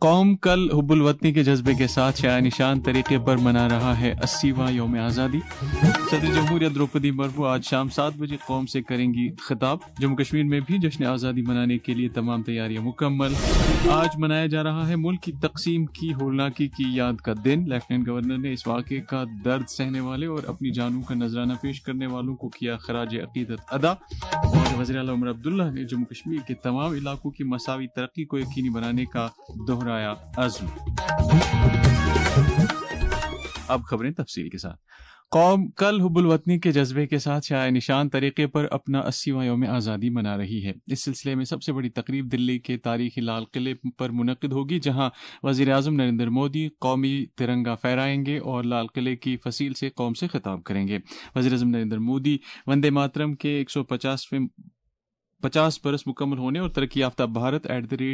قوم کل حب الوطنی کے جذبے کے ساتھ شایع نشان طریقے پر منا رہا ہے 80واں یوم آزادی۔ صدر جمہوریہ دروپدی مرمو آج شام 7 بجے قوم سے کریں گی خطاب۔ جموں کشمیر میں بھی جشن آزادی منانے کے لیے تمام تیاریاں مکمل۔ آج منایا جا رہا ہے ملک کی تقسیم کی ہولناکی کی یاد کا دن۔ لیفٹیننٹ گورنر نے اس واقعے کا درد سہنے والے اور اپنی جانوں کا نذرانہ پیش کرنے والوں کو کیا خراج عقیدت ادا، اور وزیر اعلیٰ عمر عبداللہ نے جموں کشمیر کے تمام علاقوں کی مساوی ترقی کو یقینی بنانے کا دہرایا عزم۔ اب خبریں تفصیل کے ساتھ۔ قوم کل حب الوطنی کے جذبے کے ساتھ شایع نشان طریقے پر اپنا 80واں یوم آزادی منا رہی ہے۔ اس سلسلے میں سب سے بڑی تقریب دلی کے تاریخی لال قلعے پر منعقد ہوگی، جہاں وزیر اعظم نریندر مودی قومی ترنگا پھہرائیں گے اور لال قلعے کی فصیل سے قوم سے خطاب کریں گے۔ وزیر اعظم نریندر مودی وندے ماترم کے 150 برس مکمل ہونے اور ترقی یافتہ بھارت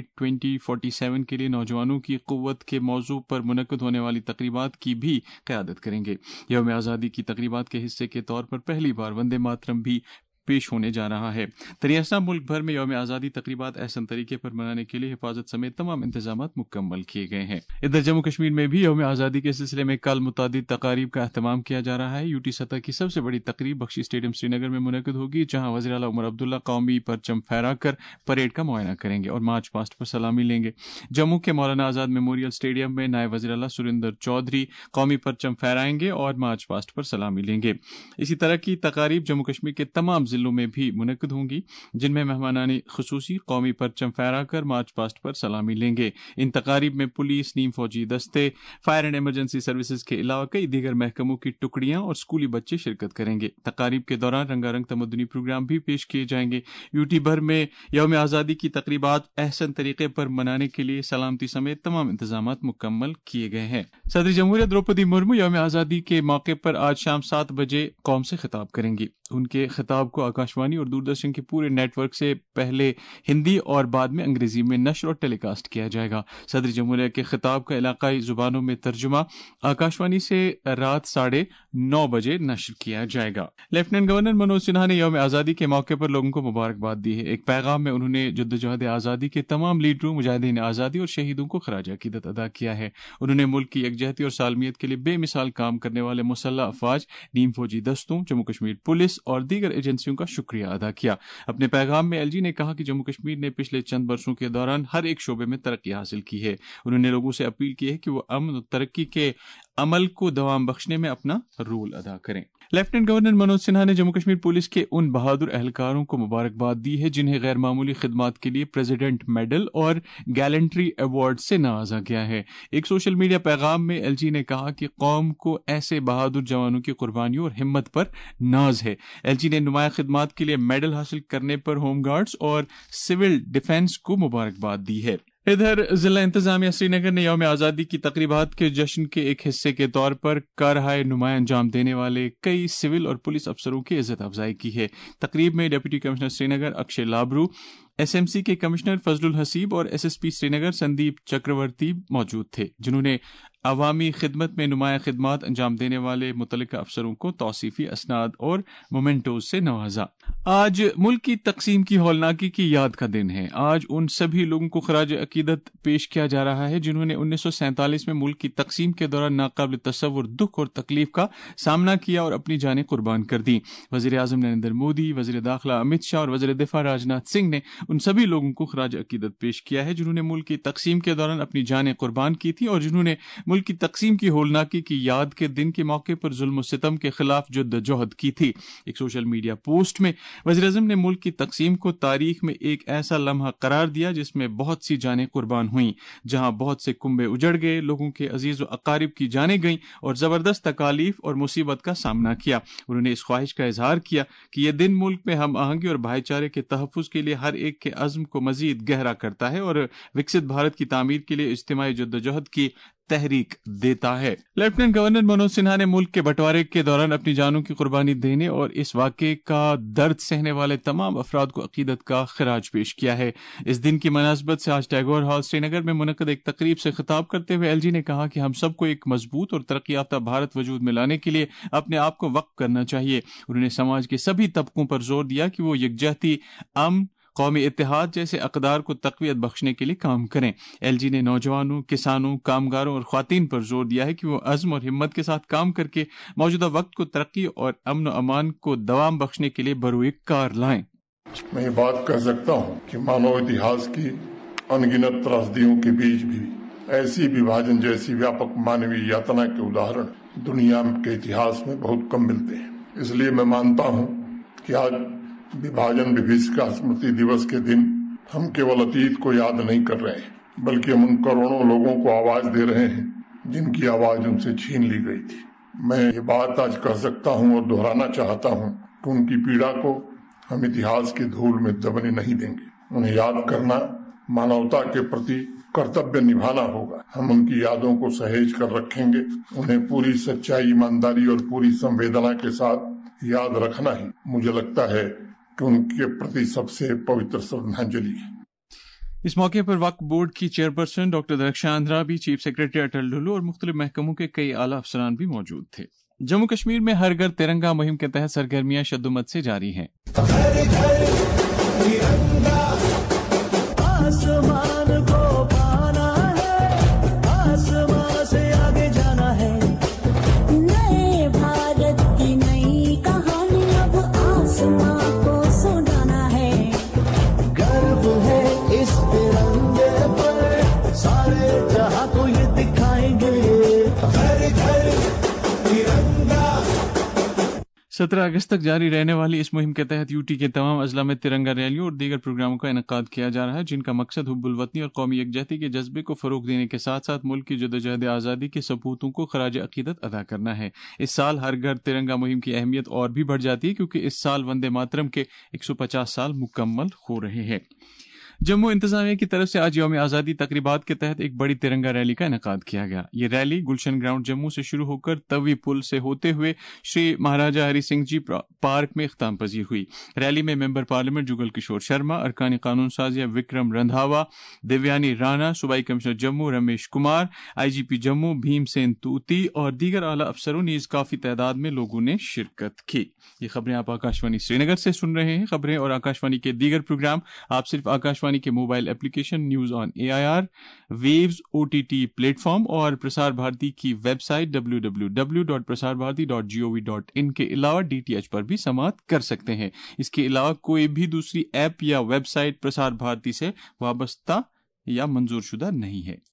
@2047 کے لیے نوجوانوں کی قوت کے موضوع پر منعقد ہونے والی تقریبات کی بھی قیادت کریں گے۔ یوم آزادی کی تقریبات کے حصے کے طور پر پہلی بار وندے ماترم بھی پیش ہونے جا رہا ہے۔ تریسنا ملک بھر میں یوم آزادی تقریبات احسن طریقے پر منانے کے لیے حفاظت سمیت تمام انتظامات مکمل کیے گئے ہیں۔ ادھر جموں کشمیر میں بھی یوم آزادی کے سلسلے میں کل متعدد تقاریب کا اہتمام کیا جا رہا ہے۔ یوٹی سطح کی سب سے بڑی تقریب بخشی اسٹیڈیم سری نگر میں منعقد ہوگی، جہاں وزیر اعلیٰ عمر عبداللہ قومی پرچم پھہرا کر پریڈ کا معائنہ کریں گے اور مارچ پاسٹ پر سلامی لیں گے۔ جموں کے مولانا آزاد میموریل اسٹیڈیم میں نائب وزیر اعلیٰ سریندر چودھری قومی پرچم پھہرائیں گے اور مارچ پاسٹ پر سلامی لیں گے۔ اسی طرح کی تقاریب جموں کشمیر کے تمام ضلعوں میں بھی منعقد ہوں گی، جن میں مہمانان خصوصی قومی پرچم پھہرا کر مارچ پاسٹ پر سلامی لیں گے۔ ان تقاریب میں پولیس، نیم فوجی دستے، فائر اینڈ ایمرجنسی سروسز کے علاوہ کئی دیگر محکموں کی ٹکڑیاں اور اسکولی بچے شرکت کریں گے۔ تقاریب کے دوران رنگا رنگ تمدنی پروگرام بھی پیش کیے جائیں گے۔ یوٹی بھر میں یوم آزادی کی تقریبات احسن طریقے پر منانے کے لیے سلامتی سمیت تمام انتظامات مکمل کیے گئے ہیں۔ صدر جمہوریہ دروپدی مرمو یوم آزادی کے موقع پر آج شام 7 بجے قوم سے خطاب کریں گی۔ ان کے خطاب کو آکاشوانی اور دوردرشن کے پورے نیٹ ورک سے پہلے ہندی اور بعد میں انگریزی میں نشر اور ٹیلی کاسٹ کیا جائے گا۔ صدر جمہوریہ کے خطاب کا علاقائی زبانوں میں ترجمہ آکاشوانی سے رات 9:30 بجے نشر کیا جائے گا۔ لیفٹیننٹ گورنر منوج سنہا نے یوم آزادی کے موقع پر لوگوں کو مبارکباد دی ہے۔ ایک پیغام میں انہوں نے جدوجہد آزادی کے تمام لیڈروں، مجاہدین آزادی اور شہیدوں کو خراج عقیدت ادا کیا ہے۔ انہوں نے ملک کی یکجہتی اور سالمیت کے لیے بے مثال کام کرنے والے مسلح افواج، نیم فوجی دستوں، جموں کشمیر پولیس اور دیگر ایجنسیوں کا شکریہ ادا کیا۔ اپنے پیغام میں LG نے کہا کہ جموں کشمیر نے پچھلے چند برسوں کے دوران ہر ایک شعبے میں ترقی حاصل کی ہے۔ انہوں نے لوگوں سے اپیل کی ہے کہ وہ امن اور ترقی کے عمل کو دوام بخشنے میں اپنا رول ادا کریں۔ لیفٹیننٹ گورنر منوج سنہا نے جموں کشمیر پولیس کے ان بہادر اہلکاروں کو مبارکباد دی ہے جنہیں غیر معمولی خدمات کے لیے پریزیڈنٹ میڈل اور گیلنٹری ایوارڈ سے نوازا گیا ہے۔ ایک سوشل میڈیا پیغام میں LG نے کہا کہ قوم کو ایسے بہادر جوانوں کی قربانیوں اور ہمت پر ناز ہے۔ LG نے نمایاں خدمات کے لیے میڈل حاصل کرنے پر ہوم گارڈز اور سول ڈیفنس کو مبارکباد دی ہے۔ ادھر ضلع انتظامیہ سری نگر نے یوم آزادی کی تقریبات کے جشن کے ایک حصے کے طور پر کارہائے نمایاں انجام دینے والے کئی سول اور پولیس افسروں کی عزت افزائی کی ہے۔ تقریب میں deputy commissioner Srinagar Akshay Labroo, SMC کے کمشنر فضل الحسیب اور SSP سری نگر سندیپ چکرورتی موجود تھے، جنہوں نے عوامی خدمت میں نمایاں خدمات انجام دینے والے متعلقہ افسروں کو توصیفی اسناد اور مومنٹوز سے نوازا۔ آج ملک کی تقسیم کی ہولناکی کی یاد کا دن ہے۔ آج ان سبھی لوگوں کو خراج عقیدت پیش کیا جا رہا ہے جنہوں نے 1947 میں ملک کی تقسیم کے دوران ناقابل تصور دکھ اور تکلیف کا سامنا کیا اور اپنی جانیں قربان کر دیں۔ وزیر اعظم نریندر مودی، وزیر داخلہ امت شاہ اور وزیر دفاع راجناتھ سنگھ نے ان سبھی لوگوں کو خراج عقیدت پیش کیا ہے جنہوں نے ملک کی تقسیم کے دوران اپنی جانیں قربان کی تھیں اور جنہوں نے ملک کی تقسیم کی ہولناکی کی یاد کے دن کے موقع پر ظلم و ستم کے خلاف جدوجہد کی تھی۔ ایک سوشل میڈیا پوسٹ میں وزیر اعظم نے ملک کی تقسیم کو تاریخ میں ایک ایسا لمحہ قرار دیا جس میں بہت سی جانیں قربان ہوئیں، جہاں بہت سے کنبے اجڑ گئے، لوگوں کے عزیز و اقارب کی جانیں گئیں اور زبردست تکالیف اور مصیبت کا سامنا کیا۔ انہوں نے اس خواہش کا اظہار کیا کہ یہ دن ملک میں ہم آہنگی اور بھائی چارے کے تحفظ کے لیے ہر ایک کے عزم کو مزید گہرا کرتا ہے اور وکست بھارت کی تعمیر کے لیے اجتماعی جدوجہد کی تحریک دیتا ہے۔ لیفٹیننٹ گورنر منوج سنہا نے ملک کے بٹوارے کے دوران اپنی جانوں کی قربانی دینے اور اس واقعے کا درد سہنے والے تمام افراد کو عقیدت کا خراج پیش کیا ہے۔ اس دن کی مناسبت سے آج ٹیگور ہال سری نگر میں منعقد ایک تقریب سے خطاب کرتے ہوئے LG نے کہا کہ ہم سب کو ایک مضبوط اور ترقی یافتہ بھارت وجود میں لانے کے لیے اپنے آپ کو وقف کرنا چاہیے۔ انہوں نے سماج کے سبھی طبقوں پر زور دیا کہ وہ یکجہتی، امن، قومی اتحاد جیسے اقدار کو تقویت بخشنے کے لیے کام کریں۔ ایل جی نے نوجوانوں، کسانوں، کامگاروں اور خواتین پر زور دیا ہے کہ وہ عزم اور ہمت کے ساتھ کام کر کے موجودہ وقت کو ترقی اور امن و امان کو دوام بخشنے کے لیے بروئے کار لائیں۔ میں یہ بات کہہ سکتا ہوں کہ مانو اتہاس کی انگنت تراژدیوں کے بیچ بھی ایسی وبھاجن جیسی ویاپک مانوی یاتنا کے اداہرن دنیا کے اتہاس میں بہت کم ملتے ہیں۔ اس لیے میں مانتا ہوں کہ آج وبھاجن وبھیسکا اسمرتی دیوس کے دن ہم کیول اتیت کو یاد نہیں کر رہے ہیں، بلکہ ہم ان کروڑوں لوگوں کو آواز دے رہے ہیں جن کی آواز ان سے چھین لی گئی تھی۔ میں یہ بات آج کہہ سکتا ہوں اور دہرانا چاہتا ہوں کہ ان کی پیڑا کو ہم اتہاس کی دھول میں دبنے نہیں دیں گے۔ انہیں یاد کرنا مانوتا کے پرتی کرتویہ نبھانا ہوگا۔ ہم ان کی یادوں کو سہیج کر رکھیں گے۔ انہیں پوری سچائی، ایمانداری اور پوری سنویدنا کے ساتھ یاد رکھنا ہی مجھے لگتا ہے کہ ان کے پرتی سب سے پوتر شردھانجلی ہے۔ اس موقع پر وقف بورڈ کی چیئرپرسن ڈاکٹر درخشا آندرا بھی، چیف سیکرٹری اٹل ڈلو اور مختلف محکموں کے کئی اعلیٰ افسران بھی موجود تھے۔ جموں کشمیر میں ہر گھر ترنگا مہم کے تحت سرگرمیاں شدومت سے جاری ہیں۔ آسمان کو پانا ہے، آسمان سے آگے جانا ہے، نئے بھارت کی نئی کہانی اب آسمان کو سنانا ہے، گرو ہے اس ترنگے پر، سارے جہاں کو یہ دکھائیں گے، گھر گھر ترنگا۔ 17 اگست تک جاری رہنے والی اس مہم کے تحت یوٹی کے تمام اضلاع میں ترنگا ریلیوں اور دیگر پروگراموں کا انعقاد کیا جا رہا ہے، جن کا مقصد حب الوطنی اور قومی یکجہتی کے جذبے کو فروغ دینے کے ساتھ ساتھ ملک کی جدوجہد آزادی کے سپوتوں کو خراج عقیدت ادا کرنا ہے۔ اس سال ہر گھر ترنگا مہم کی اہمیت اور بھی بڑھ جاتی ہے کیونکہ اس سال وندے ماترم کے 150 سال مکمل ہو رہے ہیں۔ جموں انتظامیہ کی طرف سے آج یوم آزادی تقریبات کے تحت ایک بڑی ترنگا ریلی کا انعقاد کیا گیا۔ یہ ریلی گلشن گراؤنڈ جموں سے شروع ہو کر توی پل سے ہوتے ہوئے شری مہاراجہ ہری سنگھ جی پارک میں اختتام پذیر ہوئی۔ ریلی میں ممبر پارلیمنٹ جگل کشور شرما، ارکان قانون سازیہ وکرم رندھاوا، دیویانی رانا، صوبائی کمشنر Jammu Ramesh Kumar, I G P Jammu Bhim Sen Toti اور دیگر اعلیٰ افسروں نیز کافی تعداد میں لوگوں نے شرکت کی۔ یہ خبریں آپ آکاشوانی سری نگر سے سن رہے ہیں۔ خبریں اور آکاشوانی کے دیگر پروگرام آپ صرف آکاشوانی کے mobile application news on AIR، views OTT platform اور پرسار بھارتی کی ویب سائٹ www.prasarbharati.gov.in کے علاوہ DTH پر بھی سماعت کر سکتے ہیں۔ اس کے علاوہ کوئی بھی دوسری ایپ یا ویب سائٹ پرسار بھارتی سے وابستہ یا منظور شدہ نہیں ہے۔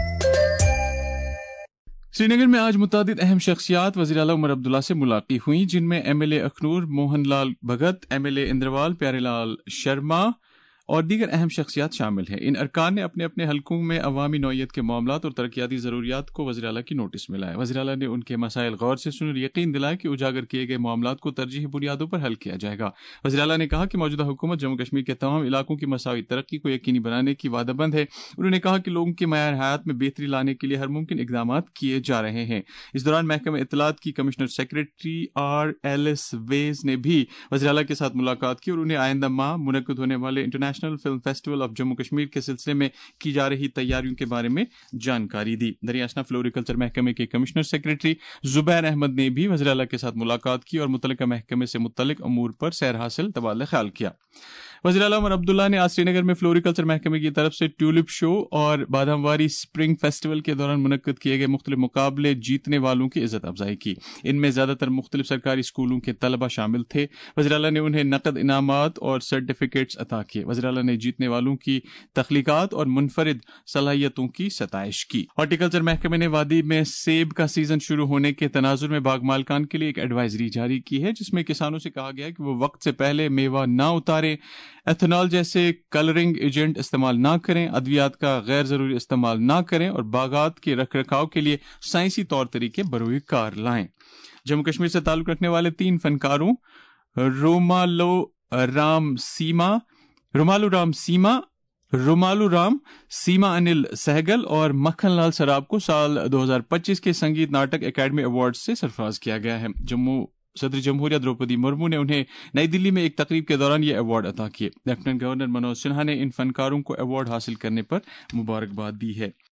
سری نگر میں آج متعدد اہم شخصیات وزیر اعلیٰ عمر عبداللہ سے ملاقات ہوئیں، جن میں MLA اخنور موہن لال بھگت، MLA اندروال پیارے لال شرما اور دیگر اہم شخصیات شامل ہیں۔ ان ارکان نے اپنے اپنے حلقوں میں عوامی نوعیت کے معاملات اور ترقیاتی ضروریات کو وزیر اعلیٰ کی نوٹس میں لائے۔ وزیر اعلیٰ نے ان کے مسائل غور سے سنے اور یقین دلایا کہ اجاگر کیے گئے معاملات کو ترجیحی بنیادوں پر حل کیا جائے گا۔ وزیر اعلیٰ نے کہا کہ موجودہ حکومت جموں کشمیر کے تمام علاقوں کی مساوی ترقی کو یقینی بنانے کی وعدہ بند ہے۔ انہوں نے کہا کہ لوگوں کے معیار حیات میں بہتری لانے کے لیے ہر ممکن اقدامات کیے جا رہے ہیں۔ اس دوران محکمہ اطلاعات کی کمشنر سیکرٹری RLS ویز نے بھی وزیر اعلیٰ کے ساتھ ملاقات کی اور انہیں آئندہ ماہ منعقد ہونے والے international film festival of Jammu Kashmir کے سلسلے میں کی جا رہی تیاریوں کے بارے میں جانکاری دی۔ دریاسنا فلوریکلچر محکمے کے کمشنر سیکرٹری زبیر احمد نے بھی وزیر اعلیٰ کے ساتھ ملاقات کی اور متعلقہ محکمے سے متعلق امور پر سیر حاصل تبادلہ خیال کیا۔ وزیر اعلیٰ عمر عبداللہ نے آج سری نگر میں فلوریکلچر محکمے کی طرف سے ٹیولپ شو اور بادام واری اسپرنگ فیسٹیول کے دوران منعقد کیے گئے مختلف مقابلے جیتنے والوں کی عزت افزائی کی۔ ان میں زیادہ تر مختلف سرکاری اسکولوں کے طلبہ شامل تھے۔ وزیر اعلیٰ نے انہیں نقد انعامات اور سرٹیفکیٹس عطا کیے۔ وزیر اعلیٰ نے جیتنے والوں کی تخلیقات اور منفرد صلاحیتوں کی ستائش کی۔ ہارٹیکلچر محکمے نے وادی میں سیب کا سیزن شروع ہونے کے تناظر میں باغ مالکان کے لیے ایک ایڈوائزری جاری کی ہے، جس میں کسانوں سے کہا گیا ہے کہ وہ وقت سے پہلے میوہ نہ اتاریں، ایتھنال جیسے کلرنگ ایجنٹ استعمال نہ کریں، ادویات کا غیر ضروری استعمال نہ کریں اور باغات کے رکھ رکھاؤ کے لیے سائنسی طور طریقے بروئے کار لائیں۔ جموں کشمیر سے تعلق رکھنے والے 3 فنکاروں رومالو رام سیما انل سہگل اور مکھن لال سراب کو سال 2025 کے سنگیت ناٹک اکیڈمی ایوارڈ سے سرفراز کیا گیا ہے۔ صدر جمہوریہ دروپدی مرمو نے انہیں نئی دلی میں ایک تقریب کے دوران یہ ایوارڈ عطا کیے۔ لیفٹیننٹ گورنر منوج سنہا نے ان فنکاروں کو ایوارڈ حاصل کرنے پر مبارکباد دی ہے۔